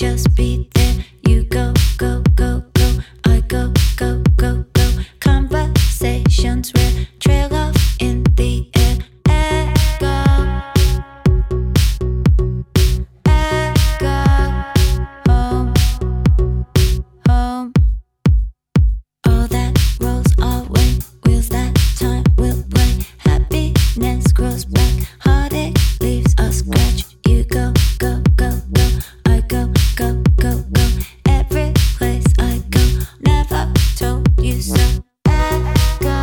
just be there. You go, go, go, go. I go, go, go, go. Conversations rare, trail off in the air. Echo, echo, home, home. All that rolls our way, wheels that time will play. Happiness grows back, heartache leaves a scratch. You go, go, go, go. I go, go, go, go. Every place I go, never told you so. Echo,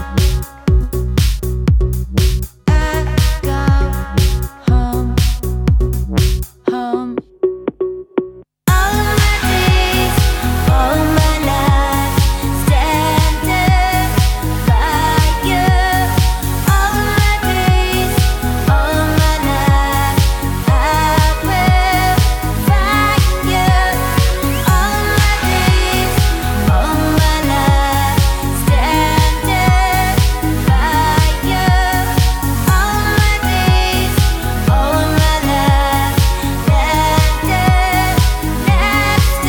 echo, home, home. All my days, all my life, standing by you. All my days, all my life, I will find you. All my days, all my life, standing by you. All my days, all my life, landing next to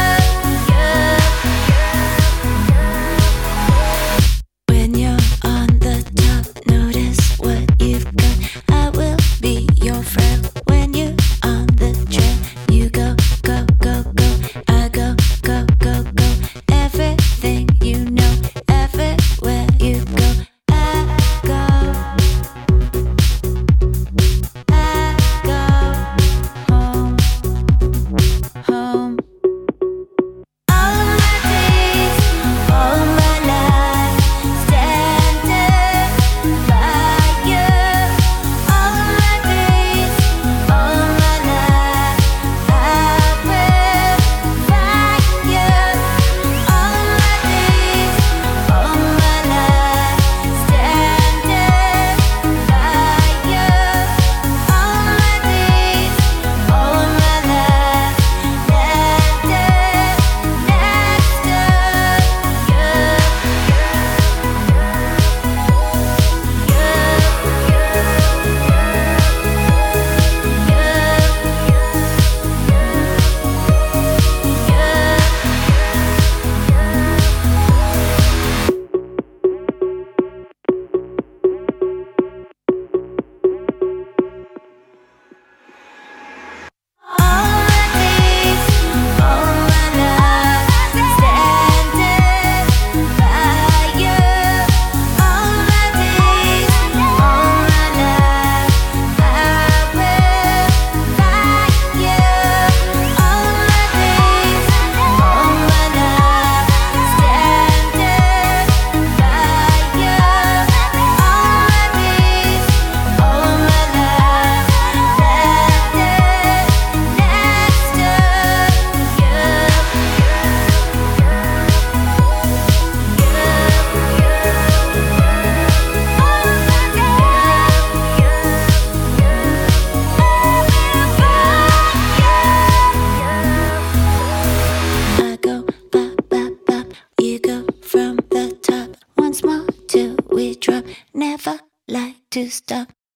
you. When you're on the top, notice what you've got. I will be your friend. When you're on the trail, you go, go, go, go. I go, go, go, go. Everything you know, everywhere you go. I go, home, home. All my days, all my life, standing by you. All my days, all my life, I will find you. All my days, all my life, standing by you. All my days, all my life, landing next to All my days, all my life, standing by you. All my days, all my life, I will find you. All my days, all my life, standing by you. All my days, all my life, landing next to I go, bop, bop, bop. You go from the top. Once more till we drop. Never like to stop.